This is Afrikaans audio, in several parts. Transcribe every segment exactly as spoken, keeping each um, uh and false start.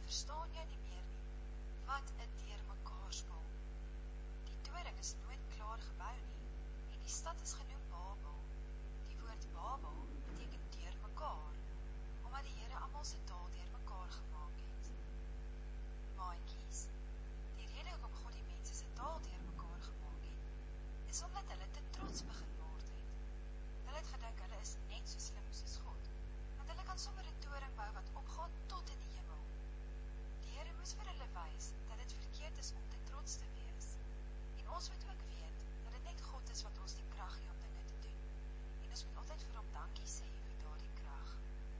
verstaan jy nie meer nie. Wat 'n deurmekaarspel. Die toring is nooit klaar gebou nie, en die stad is genoem Babel. Die woord Babel beteken deurmekaar, omdat die Here almal se taal deurmekaar gemaak het. Maatjies, die rede hoekom God die mense se taal deurmekaar gemaak het, is omdat hulle te trots begin word het. Hulle het gedink hulle is net so slim soos God, want hulle kan sommer 'n toring bou wat opgaan tot in die hemel. Die Here moes vir hulle wys dat dit verkeerd is om te trots te wees. En ons moet ook weet dat dit net God is wat ons die krag gee om dinge te doen. En ons moet altyd vir hom dankie sê vir daardie krag.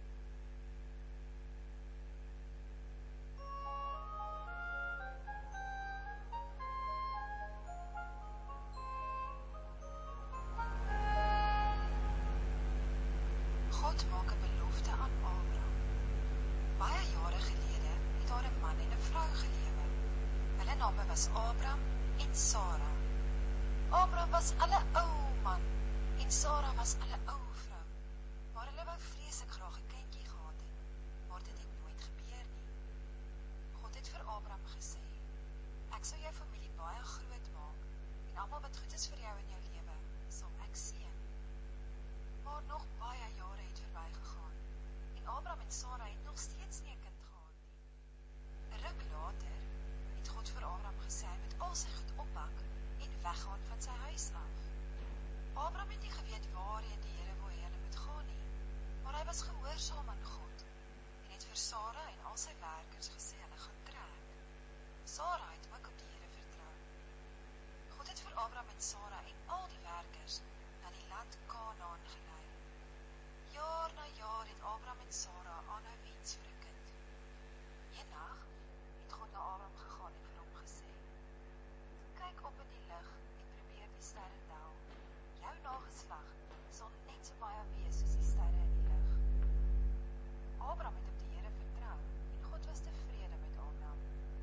God maak 'n belofte aan Abraham. Baie jare gelede het daar 'n man en 'n vrou gelewe. Hulle name was Abraham en Sara. Abraham was alle ou man en Sara was alle ou vrou. Maar hulle wou vreeslik graag 'n kindjie gehad het, maar dit het nooit gebeur nie. God het vir Abraham gesê, ek sal jou familie baie groot maak en almal wat goed is vir jou in jou lewe, sal ek seën. Maar nog baie jare het verbygegaan en Abraham en Sara het nog steeds nie 'n kind gehad nie. 'n Ruk later het God vir Abraham gesê hy moet al sy goed oppak en weggaan van sy huis af. Abraham het nie geweet waarheen die Here wou hê hulle moet gaan nie, maar hy was gehoorsaam aan God en het vir Sara en al sy werkers gesê hulle gaan trek. Sara het ook op die Here vertrou. God het vir Abraham en Sara en al die werkers na die land Kanaan gelei. Jaar na jaar het Abraham en Sara aanhou wens vir 'n kind. Eendag het God na Abraham gegaan en vir hom gesê, kyk op in die lug en probeer die sterre tel. Jou nageslag sal net so baie wees soos die sterre in die lug. Abraham het op die Here vertrou en God was tevrede met Abraham.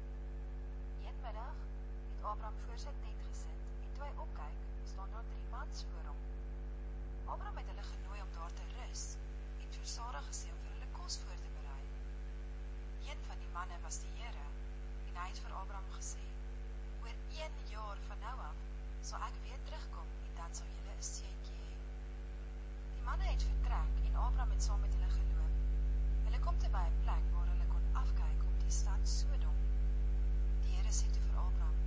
Een middag het Abraham voor sy tent gesit en toe hy opkyk, staan daar drie mans voor hom. Abraham het hulle genooi om daar te rus en vir Sara gesê om vir hulle kos voor te berei. Een van die manne was die Here en hy het vir Abraham gesê, oor een jaar van nou af sal ek weer terugkom en dan sal julle 'n seentjie hê. Die manne het vertrek en Abraham het saam met hulle geloop. Hulle kom te by 'n plek waar hulle kon afkyk op die stad Sodom. Die Here sê toe vir Abraham,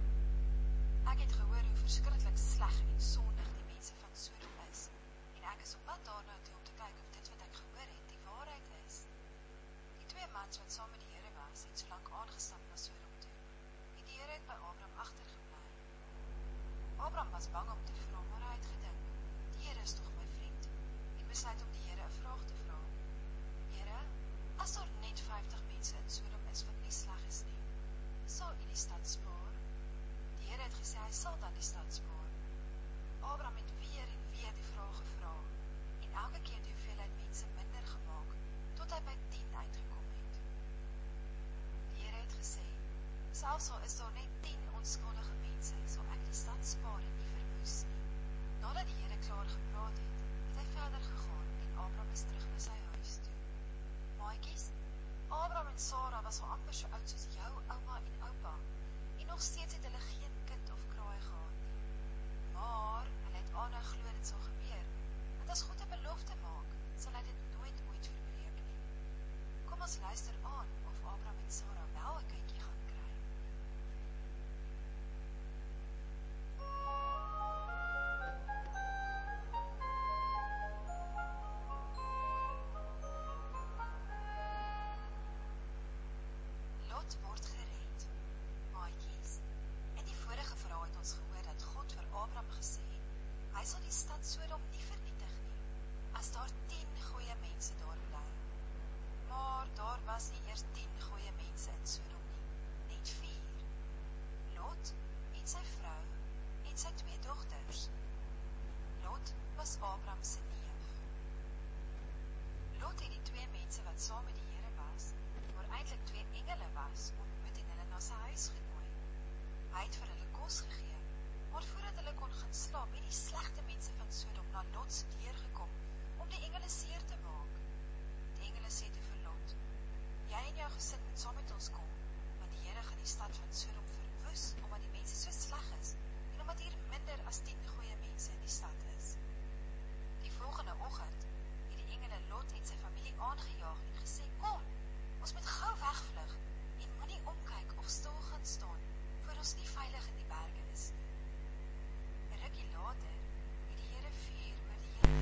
ek het gehoor hoe verskriklik sleg en sondig die mense van Sodom is en ek is op pad daarna toe om te kyk of dit wat ek gehoor het die waarheid is. Die twee mans wat saam met die Here was, het so lank aangestap na Sodom toe en die Here het by Abraham agtergebly. Abraham was bang om te vra, maar hy het gedink, die Here is tog my vriend en besluit om die Here 'n vraag te vra. Here, as daar net vyftig mense in Sodom is wat nie sleg is nie, sal U die stad spaar? Die Here het gesê hy sal dan die stad spaar. Abraham het weer en weer die vraag gevra en elke keer die hoeveelheid mense minder gemaak tot hy by tien uitgekom het. Die Here het gesê, selfs al is daar net tien onskuldige mense, sal ek die stad spaar en nie verwoes nie. Nadat die Here klaar gepraat het, het hy verder gegaan en Abraham is terug na sy huis toe. Maatjies, Abraham en Sara was al amper so oud soos jou ouma en oupa en nog steeds het hulle geen kind of kraai gehad nie. Maar hulle het aanhou glo dit sal gebeur, want as God 'n belofte maak, sal hy dit nooit ooit verbreek nie. Kom ons luister aan of Abraham en Sara wel 'n kindjie gaan kry. Lot word gered. Maatjies, in die vorige verhaal het ons gehoor dat God vir Abraham gesê het, hy sal die stad Sodom nie vernietig nie, as daar tien goeie mense daar bly. Maar daar was nie eers tien goeie mense in Sodom nie, net vier. Lot en sy vrou en sy twee dogters. Lot was Abraham se neef. Lot het die twee mense wat saam met die Here was, maar eintlik twee engele was, ontmoet die stad van Sodom verwoes, omdat die mense so sleg is, en omdat hier minder as tien goeie mense in die stad is. Die volgende oggend het die engele Lot en sy familie aangejaag en gesê, kom, ons moet gou wegvlug, en moenie omkyk of stil gaan staan, voor ons nie veilig in die berge is nie. 'n Rukkie later het die Here vuur oor die hele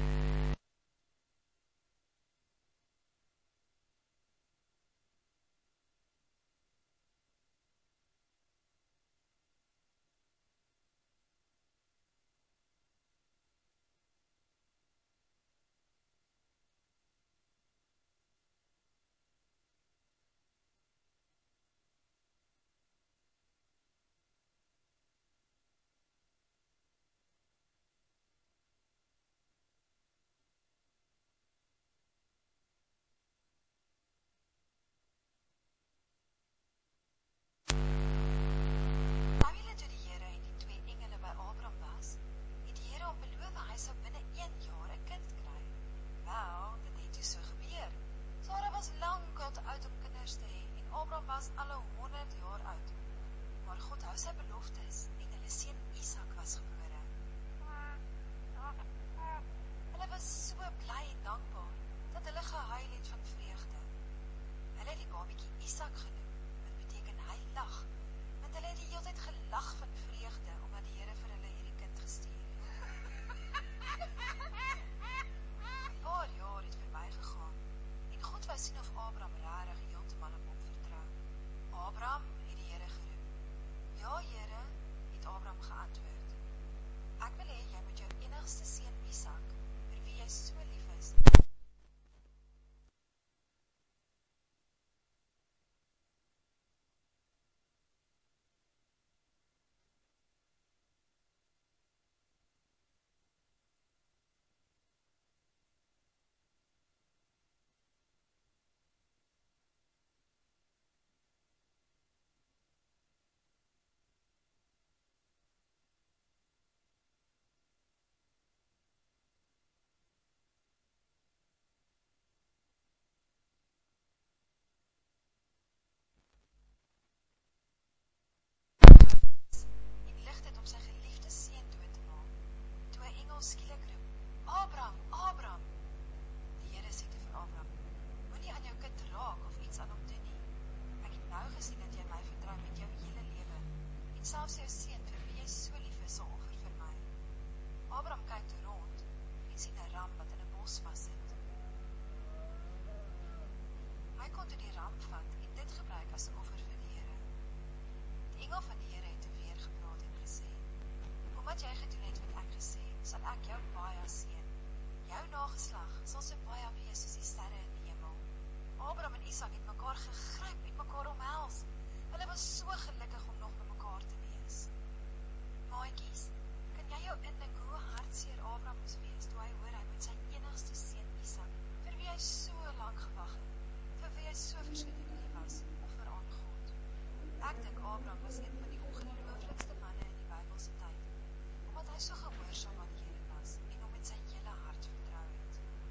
skielik roep, Abraham, Abraham. Die Here sê te vir Abraham, moenie aan jou kind raak of iets aan hom doen nie. Ek het nou gesien dat jy my vertrou met jou hele lewe, en selfs jou seun vir wie jy so lief is, sal offer vir my. Abraham kyk toe rond en sien 'n ram wat in 'n bos vassit. Hy kon toe die ram vat en dit gebruik as 'n offer vir die Here. Die engel van die Here het toe weer gepraat en gesê, omdat jy gedoen het wat ek gesê, sal ek jou baie seën. Jou nageslag sal so baie wees soos die sterre in die hemel. Abraham en Isak het mekaar gegryp en mekaar omhels. Hulle was so gelukkig om nog by mekaar te wees. Maatjies, kan jy jou indink hoe hartseer Abraham moes wees toe hy hoor hy moet sy enigste seun Isak, vir wie hy so lank gewag het, vir wie hy so verskrikklik lief was, offer aan God. Ek dink Abraham was een van die ongelooflikste manne in die Bybelse tyd, omdat hy so gehoorsaam aan die Here was en hom met sy hele hart vertrou het.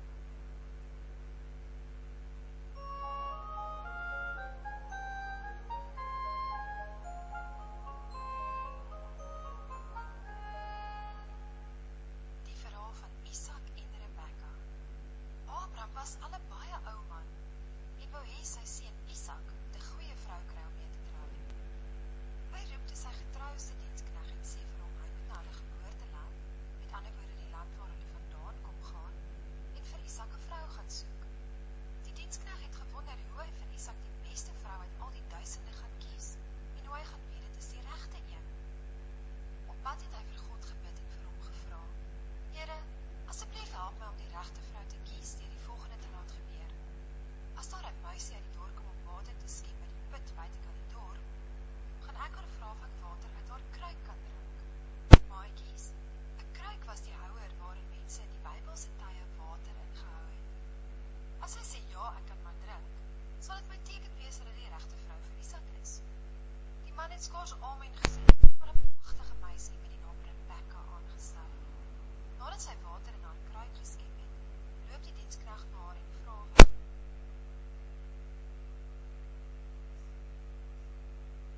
Die verhaal van Isak en Rebekka. Abraham was al 'n baie ou man en wou hê sy seun Isak 'n goeie vrou kry om mee te trou. Hy roep toe sy getrouste diensknegt en sê vir hom hy moet na hulle geboorteland, met ander woorde die land waar hulle vandaan kom gaan, en vir Isak 'n vrou gaan soek. Die diensknegt het gewonder hoe hy vir Isak die beste vrou uit al die duisende gaan kies, en hoe hy gaan weet dit is die regte een. Op pad het hy vir God gebid en vir hom gevra, Here, asseblief help my om die regte vrou te kies deur die volgende te laat gebeur. As daar 'n muisie uit die dorp kom om water te skep by die put buitekant die dorp, gaan ek haar vra of ek water uit haar kruik kan drink. Maatjies, 'n kruik was die houer waarin mense in die Bybelse tye water ingehou het. As hy sê ja, ek kan maar drink, sal dit my teken wees dat die regte vrou vir Isak is. Die man het skaars amen gesê, maar 'n pragtige meisie met die naam Rebekka aangestel. Nadat sy water in haar kruik geskep het, loop die diensknegt na haar en vra vir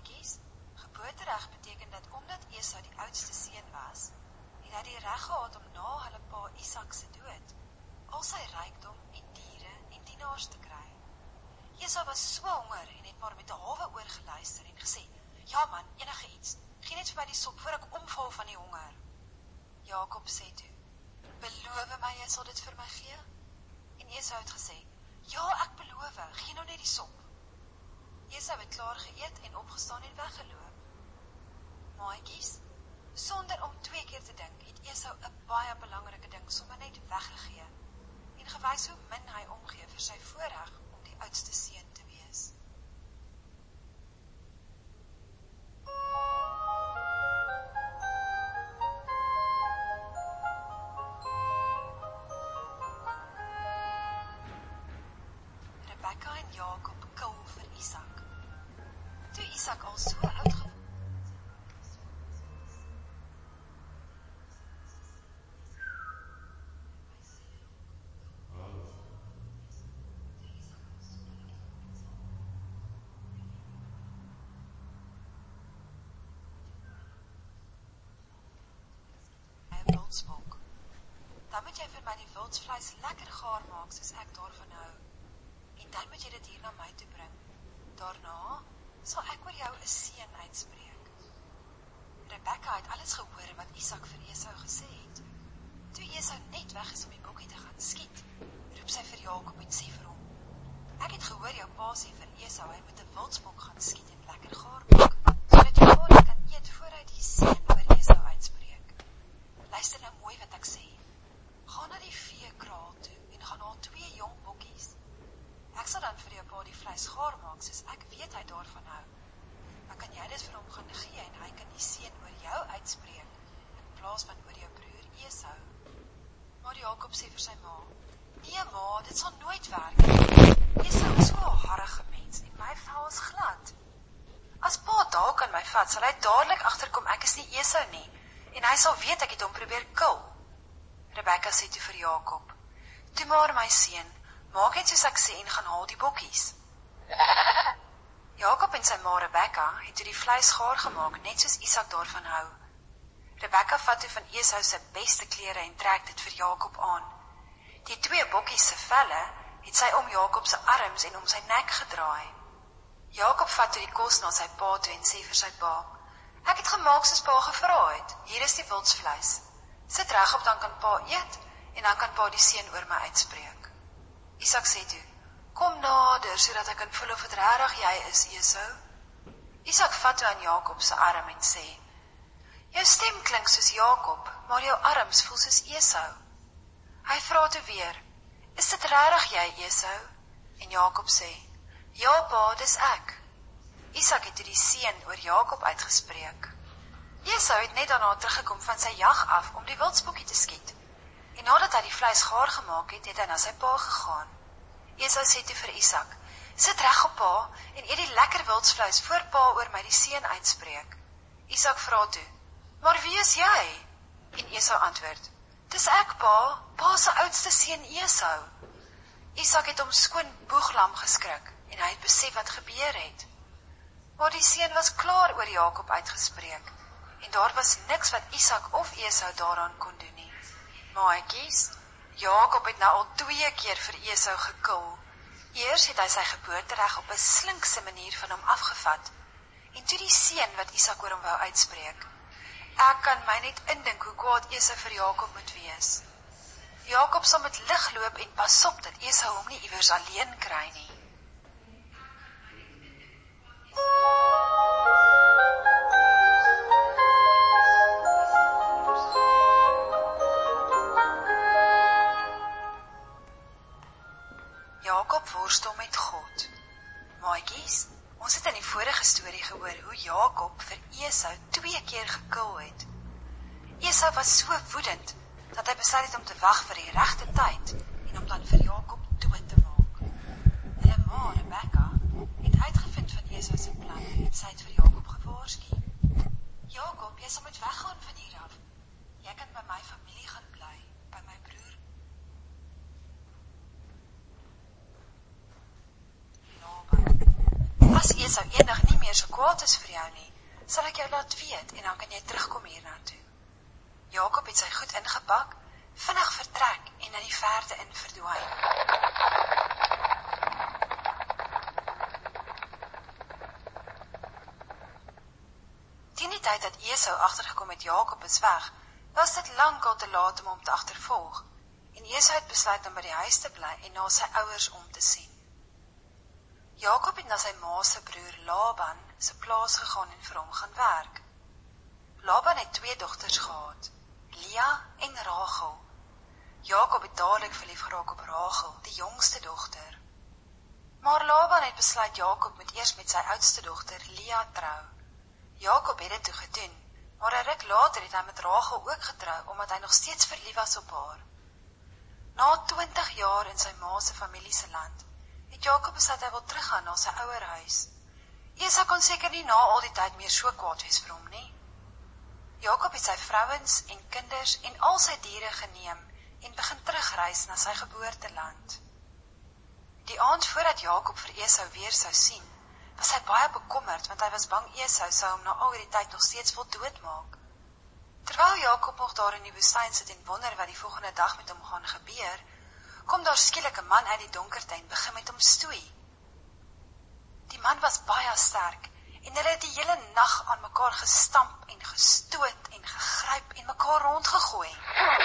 Maatjies, geboortereg beteken dat omdat Esau die oudste seun was, het hy die reg gehad om na hulle pa Isak se dood, al sy rykdom en diere en dienaars te kry. Esau was so honger en het maar met 'n hawe oor geluister en gesê, ja man, enige iets, gee net vir my die sop voor ek omval van die honger. Jakob sê toe, beloof my jy sal dit vir my gee? En Esau het gesê, ja ek beloof, gee nou net die sop. Esau het klaar geëet en opgestaan en weggeloop. Maatjies, sonder om twee keer te dink, het Esau 'n baie belangrike ding sommer net weggegee en gewys hoe min hy omgee vir sy voorreg om die oudste seun te wees. Rebekka en Jakob kil vir Isak. Toe Isak al so oud geword wildsbok. Dan moet jy vir my die wildsvleis lekker gaar maak soos ek daarvan hou. En dan moet jy dit hier na my toe bring. Daarna sal ek oor jou 'n seën uitspreek. Rebekka het alles gehoor wat Isak vir Esau gesê het. Toe Esau net weg is om die bokkie te gaan skiet, roep sy vir Jakob en sê vir hom, ek het gehoor jou pa sê vir Esau hy moet 'n wildsbok gaan skiet en lekker gaar maak, sodat jou pa dit kan eet voor hy die seën oor Esau uitspreek. Luister nou mooi wat ek sê. Ga na die veekraal toe en gaan haal twee jong bokkies. Ek sal dan vir jou pa die vleis gaar maak, soos ek weet hy daarvan hou. Dan kan jy dit vir hom gaan gee en hy kan die seën oor jou uitspreek, in plaas van oor jou broer Esau. Maar Jakob sê vir sy ma, nee ma, dit sal nooit werk nie. Esau is so 'n harige mens en my vel is glad. As pa dalk aan my vat, sal hy dadelik agterkom ek is nie Esau nie, en hy sal weet ek het hom probeer kil. Rebekka sê toe vir Jakob, toe maar my seun, maak net soos ek sê en gaan haal die bokkies. Jakob en sy ma Rebekka het toe die vleis gaar gemaak, net soos Isak daarvan hou. Rebekka vat toe van Esau se beste klere en trek dit vir Jakob aan. Die twee bokkies se velle het sy om Jakob se arms en om sy nek gedraai. Jakob vat toe die kos na sy pa toe en sê vir sy pa, ek het gemaak soos pa gevra het, hier is die wildsvleis. Sit reg op, dan kan pa eet, en dan kan pa die seën oor my uitspreek. Isak sê toe, kom nader, sodat ek kan voel of het regtig jy is, Esau. Isak vat toe aan Jakob se arm en sê, jou stem klink soos Jakob, maar jou arms voel soos Esau. Hy vra toe weer, is dit regtig jy, Esau? En Jakob sê, ja pa, dis ek. Isak het toe die seën oor Jakob uitgespreek. Esau het net daarna teruggekom van sy jag af om die wildsbokkie te skiet. En nadat hy die vleis gaar gemaak het, het hy na sy pa gegaan. Esau sê toe vir Isak, sit reg op pa en eet die lekker wildsvleis voor pa oor my die seën uitspreek. Isak vra toe, maar wie is jy? En Esau antwoord, dis ek pa, pa se oudste seun Esau. Isak het hom skoon boeglam geskrik en hy het besef wat gebeur het. Maar die seën was klaar oor Jakob uitgespreek en daar was niks wat Isak of Esau daaraan kon doen nie. Maatjies, Jakob het nou al twee keer vir Esau gekil. Eers het hy sy geboortereg op 'n slinkse manier van hom afgevat en toe die seën wat Isak oor hom wou uitspreek. Ek kan my net indink hoe kwaad Esau vir Jakob moet wees. Jakob sal met lig loop en pas op dat Esau hom nie iewers alleen kry nie. Jakob worstel met God. Maatjies, ons het in die vorige storie gehoor hoe Jakob vir Esau twee keer gekil het. Esau was so woedend dat hy besluit het om te wag vir die regte tyd en om dan vir Jakob dood te maak. Hulle ma Rebekka het uitgevind van Esau se plan en sy het vir Jakob gewaarsku. Jakob, jy sal moet weggaan van hier af. Jy kan by my familie gaan bly, by my broer. Laban. As Esau eendag nie meer so kwaad is vir jou nie, sal ek jou laat weet en dan kan jy terugkom hiernatoe. Jakob het sy goed ingepak, vinnig vertrek en in die verte in verdwyn. Teen die tyd dat Esau agtergekom het Jakob is weg, was dit lankal te laat om hom te agtervolg, en Esau het besluit om by die huis te bly en na sy ouers om te sien. Jakob het na sy ma se broer Laban se plaas gegaan en vir hom gaan werk. Laban het twee dogters gehad, Lea en Rachel. Jakob het dadelik verlief geraak op Rachel, die jongste dogter. Maar Laban het besluit Jakob moet eers met sy oudste dogter Lea trou. Jakob het dit toe gedoen, maar 'n ruk later het hy met Rachel ook getrou, omdat hy nog steeds verlief was op haar. Na twintig jaar in sy ma se familie se land, het Jakob besluit hy wil teruggaan na sy ouer huis. Esau kon seker nie na al die tyd meer so kwaad wees vir hom nie. Jakob het sy vrouens en kinders en al sy diere geneem en begin terugreis na sy geboorteland. Die aand voordat Jakob vir Esau weer sou sien, was hy baie bekommerd, want hy was bang Esau sou hom na al die tyd nog steeds wil doodmaak. Terwyl Jakob nog daar in die woestyn sit en wonder wat die volgende dag met hom gaan gebeur, kom daar skielik 'n man uit die donkerte en begin met hom stoei. Die man was baie sterk en hulle het die hele nag aan mekaar gestamp en gestoot en gegryp en mekaar rondgegooi.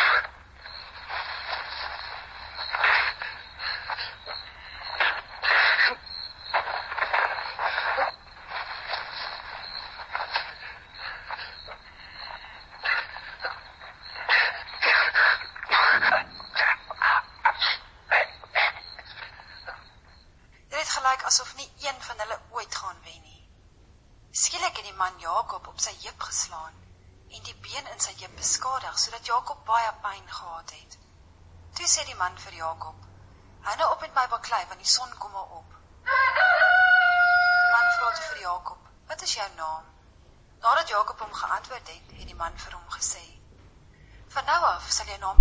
Asof nie een van hulle ooit gaan wen nie. Skielik het die man Jakob op sy heup geslaan en die been in sy heup beskadig, sodat Jakob baie pyn gehad het. Toe sê die man vir Jakob, hou nou op met my baklei, want die son kom al op. Die man vra toe vir Jakob, wat is jou naam? Nadat Jakob hom geantwoord het, het die man vir hom gesê, van nou af sal jou naam